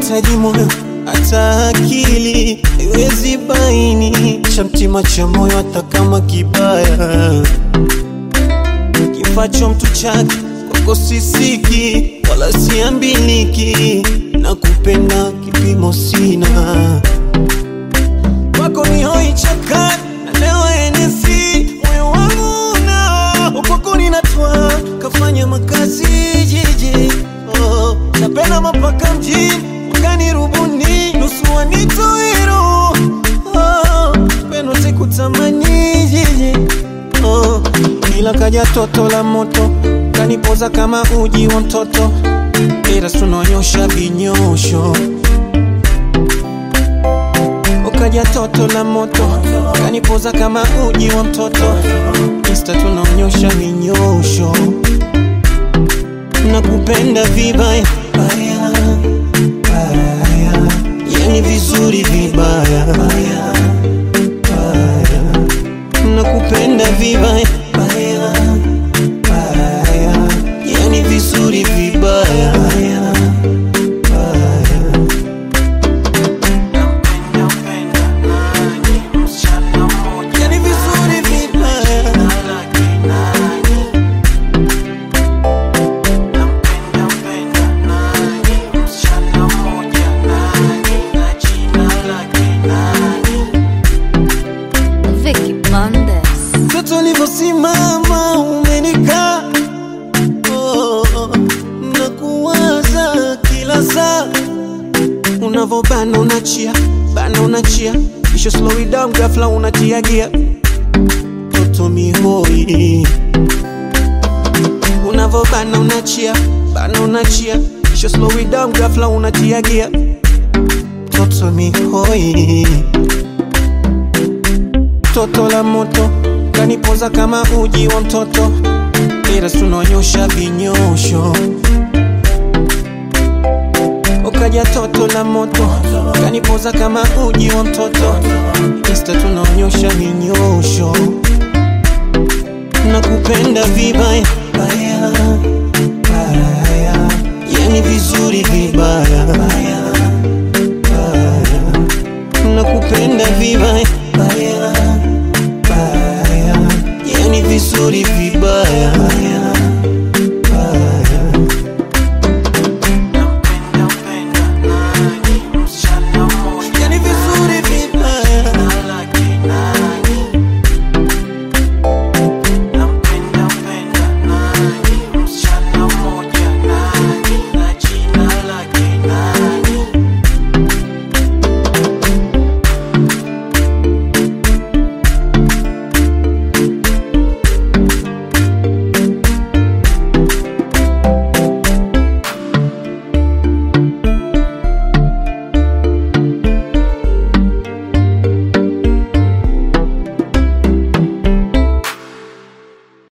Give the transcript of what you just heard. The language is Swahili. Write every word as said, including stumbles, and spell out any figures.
nahitaji moyo hata akili iwezi baini cha mtima cha moyo hata kama kibaya kifacho mtu chake kwako sisiki wala siambiliki na kupenda kipimo sina kwako ni hoi chakani na leo enesi moyo wangu na kwako ninatwa kafanya makazi jiji oh, napenda mapaka mjini wakani rubuni nusu wanitoiro oh, peno siku tamani jiji oh, ila kaja toto la moto kanipoza kama uji wa mtoto ila tunonyosha vinyosho ukaja toto la moto kanipoza kama uji wa mtoto insta tunonyosha vinyosho nakupenda vibaya baya baya yani vizuri vibaya baya baya nakupenda vibaya baya baya yani vizuri vibaya baya Simama umenika oh, oh, nakuwaza kila saa unavobana unachia bana unachia kisha slow it down ghafla unatia gia toto mihoi unavobana unachia bana unachia kisha slow it down ghafla unatia gia toto mihoi toto la moto kanipoza kama uji wa mtoto ila tunonyosha vinyosho ukaja toto la moto kanipoza kama uji wa mtoto insta tunonyosha vinyosho nakupenda vibaya baya baya yani vizuri vibaya baya baya nakupenda vibaya baya vizuri vibaya